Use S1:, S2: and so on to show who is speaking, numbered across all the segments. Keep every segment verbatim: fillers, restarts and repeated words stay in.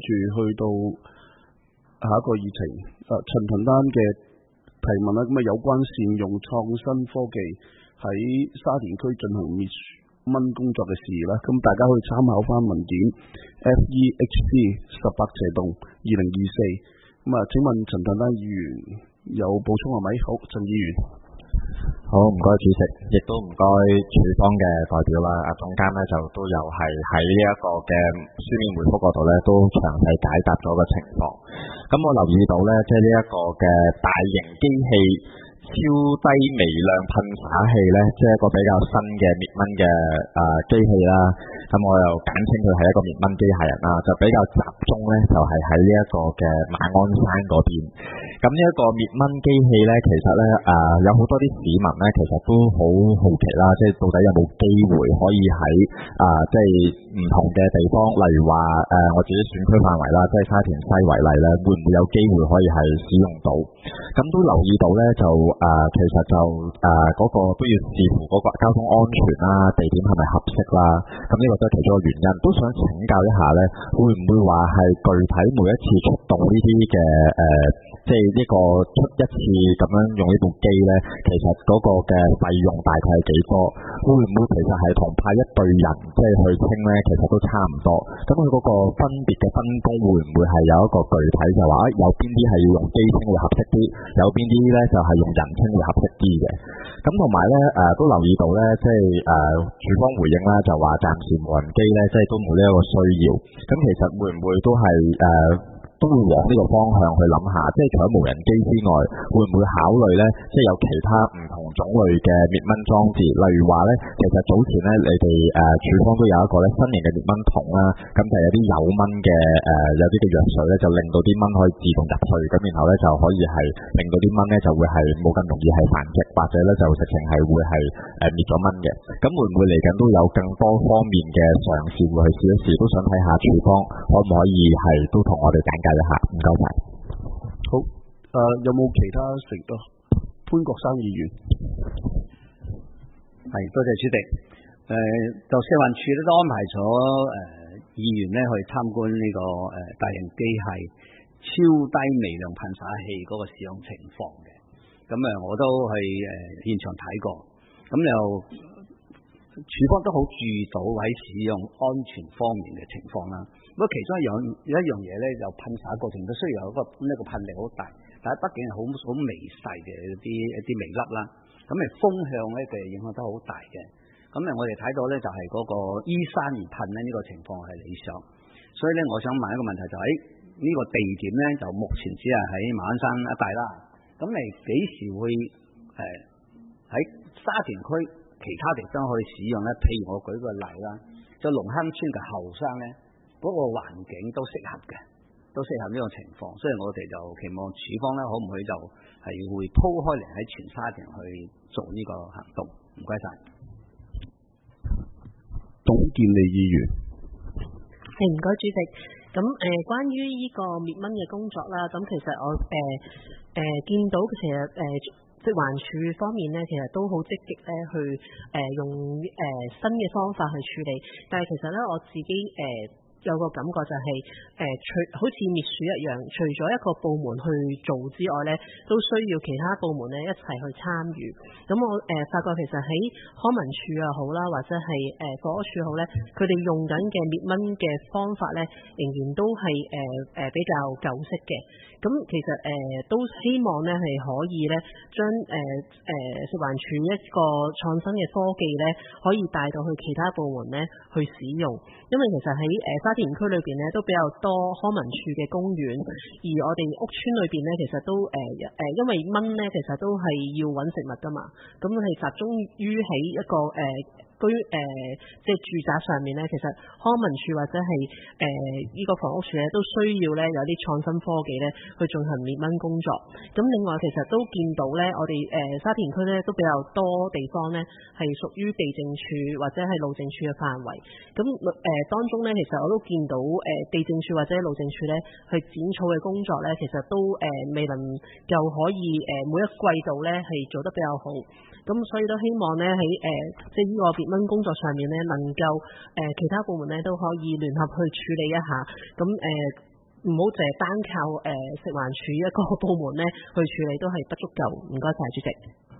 S1: 住去到下一個議程，誒、陳騰丹嘅提問啦，咁啊有關善用創新科技喺沙田區進行滅蚊工作嘅事宜啦，咁大家可以參考翻文件 F E X C 十八斜洞二零二四。咁啊，請問陳騰丹議員有補充係咪？好，陳議員。
S2: 好，唔該主席，亦都唔該署方嘅代表啦。阿總監咧就都有係喺呢一個嘅書面回覆嗰度咧，都詳細解答咗個情況。咁我留意到咧，即係呢一個嘅大型機器超低微量噴灑器咧，即係一個比較新嘅滅蚊嘅誒機器啦。咁我又簡稱佢係一個滅蚊機械人啦，就比較集中咧，就係喺呢一個嘅馬鞍山嗰邊。咁呢一個滅蚊機器咧，其實咧誒、呃、有好多啲市民咧，其實都好好奇啦，即係到底有冇機會可以喺啊、呃、即係唔同嘅地方，例如話誒、呃、我自己選區範圍啦，即係沙田西為例咧，會唔會有機會可以係使用到？咁都留意到咧，就誒、呃、其實就誒嗰、呃那個都要視乎嗰個交通安全啦，地點係咪合適啦？咁呢個都係其中一個原因，都想請教一下咧，會唔會話係具體每一次出動呢啲嘅誒，即係呢個出一次咁樣用呢部機咧，其實嗰個嘅費用大概係幾多？會唔會其實係同派一隊人即係去清咧，其實都差唔多？咁佢嗰個分別嘅分工會唔會係有一個具體就話，有邊啲係要用機清會合適啲，有邊啲咧就係用人清會合適啲嘅？咁同埋咧誒都留意到咧，即係誒署方回應啦，就話暫時無人機咧，即係都冇呢一個需要。咁其實會唔會都係誒？呃都會往呢個方向去諗下，即係除咗無人機之外，會唔會考慮呢？即係有其他唔同種類嘅滅蚊裝置，例如話呢，其實早前呢，你哋誒署方都有一個咧新型嘅滅蚊筒啦，咁就有啲有蚊嘅誒、呃、有啲嘅藥水呢，就令到啲蚊可以自動入去，咁然後呢，就可以係令到啲蚊呢就會係冇咁容易係繁殖，或者呢就直情係會係誒滅咗蚊嘅。咁會唔會嚟緊都有更多方面嘅嘗試會去試一試？都想睇下署方可唔可以係都同我哋簡介一下，唔該晒。
S1: 好，誒、呃、有冇其他成啊？潘國生議員，
S3: 係多謝主席。誒、呃，就食環署咧都安排咗誒議員咧去參觀呢、這個誒、呃、大型機械超低微量噴灑器嗰個使用情況嘅。咁誒我都去誒、呃、現場睇過，咁又署方都好注意到喺使用安全方面嘅情況啦。不過其中一樣有一樣嘢咧，就噴灑過程都需要有一個呢、這個噴力好大，但係畢竟係好好微細嘅一啲一啲微粒啦。咁誒風向咧嘅影響都好大嘅。咁誒我哋睇到咧就係嗰個依山而噴咧呢個情況係理想。所以咧我想問一個問題就係、是、呢、這個地點咧就目前只係喺馬鞍山一帶啦。咁誒幾時會誒喺、呃、沙田區其他地方可以使用咧？譬如我舉個例啦，就龍坑村嘅後山咧。嗰個環境都適合嘅，都適合呢種情況，所以我哋就期望署方咧，可唔可以就係會鋪開嚟喺全沙田去做呢個行動？唔該晒。
S1: 董建利議員，
S4: 係唔該主席。咁誒、呃，關於呢個滅蚊嘅工作啦，咁其實我誒誒、呃呃、見到其實誒。呃食環署方面咧，其實都好積極咧，去誒、呃、用誒、呃、新嘅方法去處理。但係其實咧，我自己誒、呃、有個感覺就係、是、誒，除、呃、好似滅鼠一樣，除咗一個部門去做之外咧，都需要其他部門咧一齊去參與。咁我誒、呃、發覺其實喺康文署又好啦，或者係誒房屋署好咧，佢哋用緊嘅滅蚊嘅方法咧，仍然都係誒誒比較舊式嘅。咁其實誒、呃、都希望咧係可以咧將誒誒食環署一個創新嘅科技咧，可以帶到去其他部門咧去使用。因為其實喺誒、呃、沙田區裏邊咧都比較多康文署嘅公園，而我哋屋邨裏邊咧其實都誒誒、呃、因為蚊咧其實都係要揾食物噶嘛，咁係集中於喺一個誒。呃居誒、呃、即係住宅上面咧，其實康文署或者係誒呢個房屋署咧，都需要咧有啲創新科技咧去進行滅蚊工作。咁另外其實都見到咧，我哋誒、呃、沙田區咧都比較多地方咧係屬於地政處或者係路政處嘅範圍。咁誒、呃、當中咧，其實我都見到誒、呃、地政處或者路政處咧去剪草嘅工作咧，其實都誒、呃、未能夠可以誒、呃、每一季度咧係做得比較好。咁所以都希望咧喺誒即係呢個滅蚊工作上面咧，能夠誒、呃、其他部門咧都可以聯合去處理一下。咁誒、呃、 唔好淨係單靠誒、呃、食環署一個部門咧去處理都係不足夠。唔該晒，主席。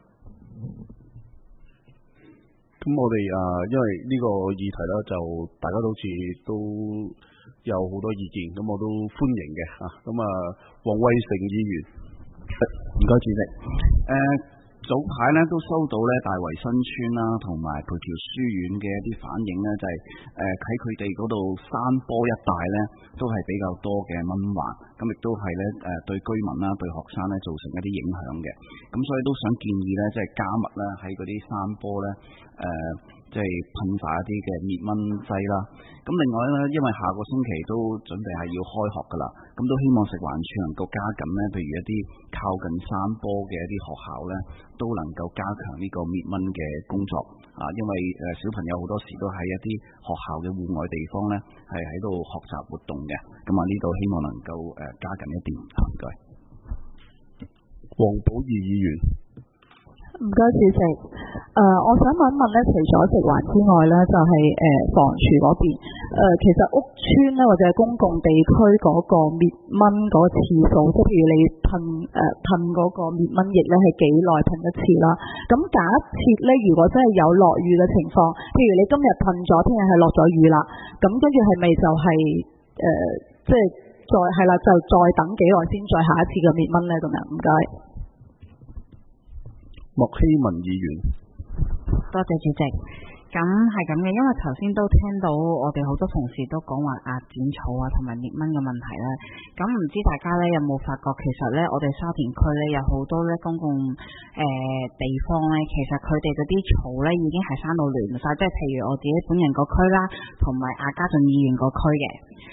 S1: 咁我哋啊，因為呢個議題咧，就大家都好似都有好多意見，咁我都歡迎嘅嚇。咁啊，黃偉成議員，
S5: 唔該主席。誒、呃、早排咧都收到咧大圍新村啦，同埋培僑書院嘅一啲反映咧，就係誒喺佢哋嗰度山坡一帶咧，都係比較多嘅蚊患，咁亦都係咧誒對居民啦、對學生咧造成一啲影響嘅。咁所以都想建議咧，即係加密咧喺嗰啲山坡咧，誒、呃，即係噴灑一啲嘅滅蚊劑啦。咁另外咧，因為下個星期都準備係要開學噶啦，咁都希望食環署能夠加緊咧，譬如一啲靠近山坡嘅一啲學校咧，都能夠加強呢個滅蚊嘅工作啊。因為誒小朋友好多時都喺一啲學校嘅戶外地方咧，係喺度學習活動嘅。咁啊，呢度希望能夠誒加緊一點。唔該。
S1: 黃寶儀議員，
S6: 唔該主席。誒、呃，我想問一問咧，除咗食環之外咧，就係、是、誒、呃、房署嗰邊。誒、呃，其實屋邨咧或者係公共地區嗰個滅蚊嗰個次數，即係譬如你噴誒噴嗰個滅蚊液咧，係幾耐噴一次啦？咁假設咧，如果真係有落雨嘅情況，譬如你今日噴咗，聽日係落咗雨啦，咁跟住係咪就係、是、誒、呃，即係再係啦，就再等幾耐先再下一次嘅滅蚊咧？咁樣唔該。
S1: 莫希文議員，
S7: 多謝主席。咁係咁嘅，因為頭先都聽到我哋好多同事都講話壓剪草啊，同埋滅蚊嘅問題咧。咁唔知大家咧有冇發覺，其實咧我哋沙田區咧有好多咧公共誒、呃、地方咧，其實佢哋嗰啲草咧已經係生到亂晒，即係譬如我自己本人個區啦，同埋阿家俊議員個區嘅。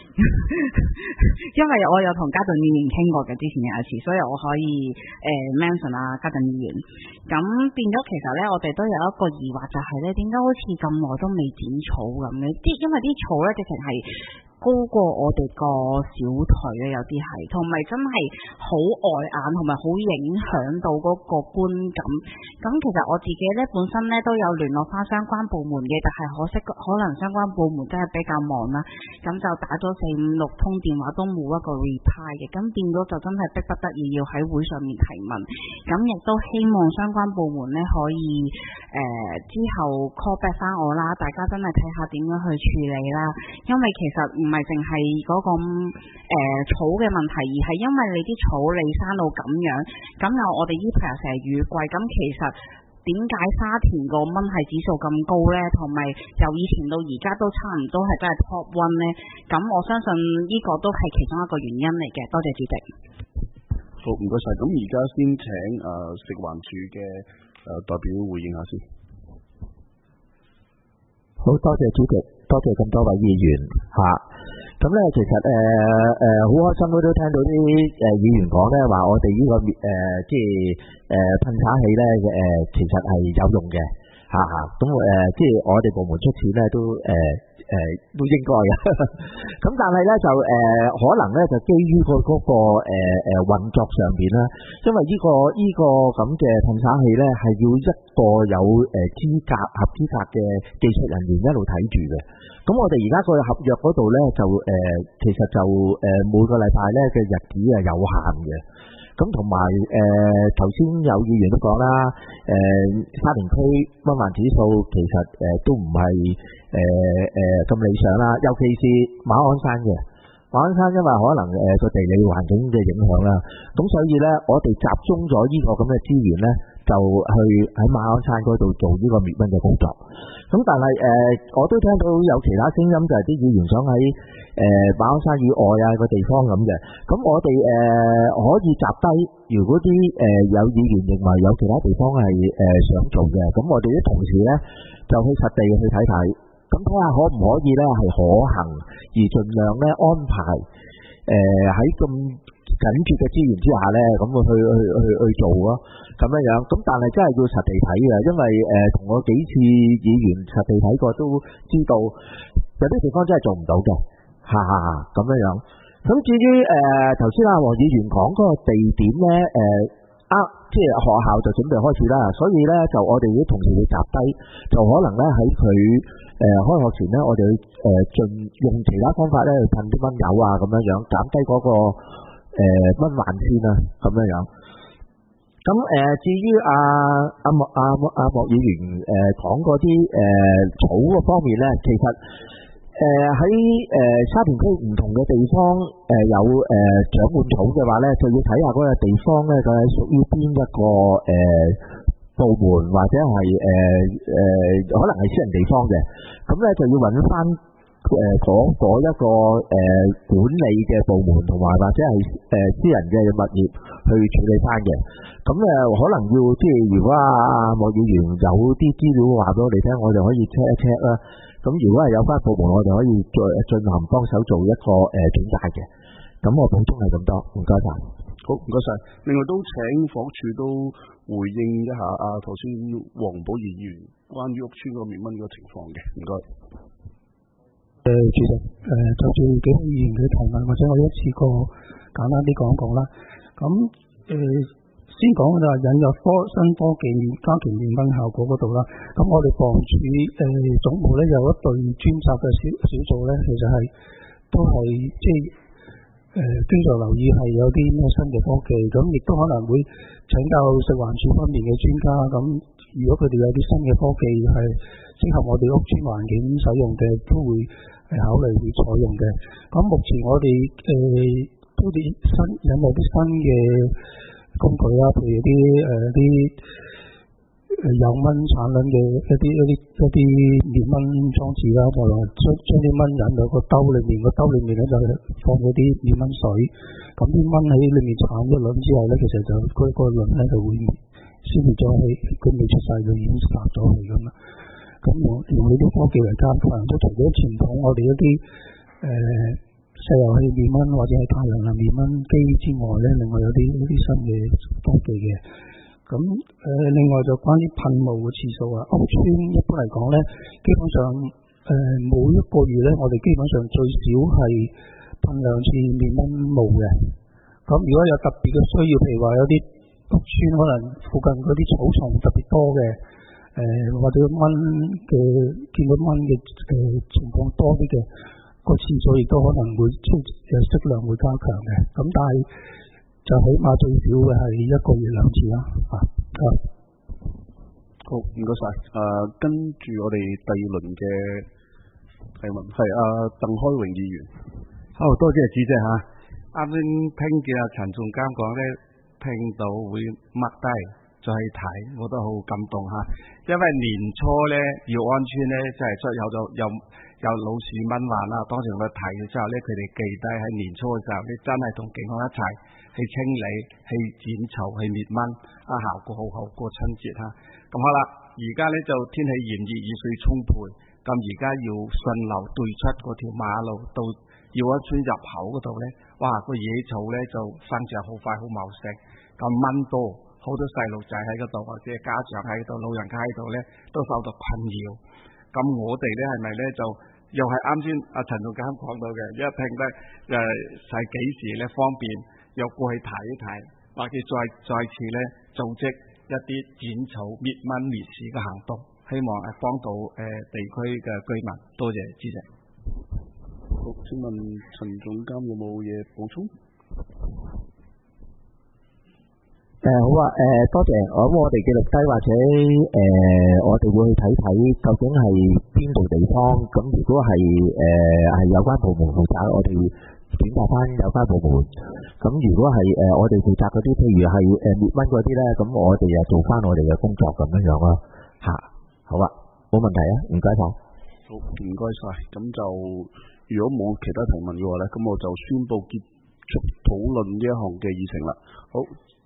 S7: 因為我有同家俊議員傾過嘅，之前有一次，所以我可以誒、呃、mention 啊家俊議員。咁變咗其實咧，我哋都有一個疑惑，就係咧點解好似咁耐都未剪草咁嘅？啲因為啲草咧直情係高過我哋個小腿啊，有啲係，同埋真係好礙眼，同埋好影響到嗰個觀感。咁其實我自己咧本身咧都有聯絡翻相關部門嘅，但係可惜可能相關部門真係比較忙啦，咁就打咗四五六通電話都冇一個 reply 嘅，咁變咗就真係迫不得已要喺會上面提問。咁亦都希望相關部門咧可以誒、呃、之後 call back 翻我啦，大家真係睇下點樣去處理啦。因為其實唔係淨係嗰個誒、呃、草嘅問題，而係因為你啲草你生到咁樣，咁又我哋呢排又成日雨季，咁其實點解沙田個蚊係指數咁高呢？同埋由以前到而家都差唔多係真係 top one 呢？咁我相信呢個都係其中一個原因嚟嘅。多謝主席。
S1: 好，唔該晒。咁而家先請誒、呃、食環署嘅誒代表回應下先。
S8: 好多謝主席，多謝咁多位議員嚇。咁、啊、咧其實誒誒好開心都都聽到啲誒、呃、議員講咧，話我哋呢、這個滅誒、呃、即係誒噴灑器咧誒、呃、其實係有用嘅嚇嚇。咁、啊、誒、呃、即係我哋部門出錢咧都誒。呃誒、呃、都應該嘅，咁但係咧就誒、呃、可能咧就基於個嗰個誒誒運作上邊啦，因為呢、這個呢、這個咁嘅噴灑器咧係要一個有誒資格合資格嘅技術人員一路睇住嘅。咁我哋而家個合約嗰度咧就誒、呃、其實就誒、呃、每個禮拜咧嘅日子係有限嘅。咁同埋誒頭先有議員都講啦，誒、呃、沙田區蚊患指數其實誒、呃、都唔係誒誒咁理想啦，尤其是馬鞍山嘅馬鞍山，因為可能誒個、呃、地理環境嘅影響啦，咁所以咧我哋集中咗呢個咁嘅資源咧，就去喺馬鞍山嗰度做呢個滅蚊嘅工作。咁但係誒、呃、我都聽到有其他聲音，就係啲議員想喺誒、呃、馬鞍山以外啊個地方咁嘅。咁我哋誒、呃、可以集低，如果啲誒、呃、有議員認為有其他地方係誒、呃、想做嘅，咁我哋啲同事咧就去實地去睇睇，咁睇下可唔可以咧係可行，而盡量咧安排誒喺咁緊缺嘅資源之下咧，咁去去去去做咯，咁樣樣。咁但係真係要實地睇嘅，因為誒同、呃、我幾次議員實地睇過都知道，有啲地方真係做唔到嘅，哈哈哈咁樣樣。咁至於誒頭先阿黃議員講嗰個地點咧，誒、呃、啊，即係學校就準備開始啦，所以咧就我哋啲同事會集低，就可能咧喺佢誒誒開學前咧，我哋去誒盡用其他方法咧去噴啲蚊油啊，咁樣樣減低嗰個誒蚊患先啊，咁樣樣。咁誒、呃，至於阿阿莫阿阿莫議員誒講嗰啲誒草嗰方面咧，其實誒喺誒沙田區唔同嘅地方誒、呃、有誒、呃、長滿草嘅話咧，就要睇下嗰個地方咧，佢係屬於邊一個誒、呃、部門或者係誒誒可能係私人地方嘅，咁咧就要揾翻誒嗰嗰一個誒、呃、管理嘅部門同埋或者係誒、呃、私人嘅物業去處理翻嘅。咁誒可能要即係如果阿莫議員有啲資料話俾我哋聽，我哋可以 check 一 check 啦。咁如果係有翻部門，我哋可以再進行幫手做一個誒轉介嘅。咁我補充係咁多，唔該晒。
S1: 好，唔該晒。另外都請房署都回應一下啊頭先黃寶儀議員關於屋邨嗰個滅蚊嗰個情況嘅，唔該。
S9: 誒，主席，誒就住幾位議員嘅提問，或者我一次過簡單啲講講啦。咁誒。先講就係引入科新科技加強滅蚊效果嗰度啦。咁我哋房署誒、呃、總部咧有一隊專責嘅小小組咧，其實係都係即係誒經常留意係有啲咩新嘅科技，咁亦都可能會請教食環署方面嘅專家。咁如果佢哋有啲新嘅科技係適合我哋屋邨環境使用嘅，都會係考慮會採用嘅。咁目前我哋誒、呃、都啲新引入啲新嘅工具啦，譬如啲誒啲誒有蚊產卵嘅一啲一啲一啲滅蚊裝置啦，就將將啲蚊引到個兜裏面，個兜裏面咧就放咗啲滅蚊水，咁啲蚊喺裏面產咗卵之後咧，其實就嗰個卵咧就會消滅咗氣，佢未出世就已經殺咗佢咁啦。咁用用呢啲科技嚟加強，都除咗傳統我哋一啲誒。呃石油氣滅蚊或者係太陽能滅蚊機之外咧，另外有啲一啲新嘅科技嘅。咁誒、呃，另外就關於噴霧嘅次數啊，屋邨一般嚟講咧，基本上誒、呃、每一個月咧，我哋基本上最少係噴兩次滅蚊霧嘅。咁如果有特別嘅需要，譬如話有啲屋邨可能附近嗰啲草叢特別多嘅，誒、呃、或者蚊嘅見到蚊嘅誒情況多啲嘅。個次數亦都可能會即係適量會加強嘅，咁但係就起碼最少嘅係一個月兩次啦。啊，
S1: 好，唔該晒。誒，跟住我哋第二輪嘅提問係阿鄧開榮議員。
S10: 好，多謝主席嚇。啱先聽見阿陳仲監講咧，聽到會擘低再睇，我都好感動嚇。因為年初咧耀安邨咧就係出有咗有。有老鼠蚊患啦，當時我睇嘅時候咧，佢哋記低喺年初嘅時候咧，真係同警方一齊去清理、去剪草、去滅蚊，啊效果好好過春節嚇。咁好啦，而家咧就天氣炎熱，雨水充沛，咁而家要順流對出嗰條馬路到耀安邨入口嗰度咧，哇個野草咧就生長好快好茂盛，咁蚊多，好多細路仔喺嗰度或者家長喺度、老人家喺度咧都受到困擾。咁我哋咧係咪咧就又係啱先阿陳總監講到嘅，一聽咧誒係幾時咧方便，又過去睇一睇，或者再再次咧組織一啲剪草滅蚊滅鼠嘅行動，希望係幫到誒、呃、地區嘅居民。多謝主席。
S1: 好，請問陳總監有冇嘢補充？
S8: 誒、呃、好啊，誒、呃、多謝，我諗我哋記錄低或者誒、呃、我哋會去睇睇究竟係邊度地方，咁如果係誒係有關部門負責，我哋轉達翻有關部門。咁如果係誒、呃、我哋負責嗰啲，譬如係誒滅蚊嗰啲咧，咁我哋又做翻我哋嘅工作咁樣樣咯。吓，好啊，冇問題啊，唔該晒。
S1: 好，唔該晒。咁就如果冇其他提問嘅話咧，咁我就宣布結束討論呢一項嘅議程啦。好。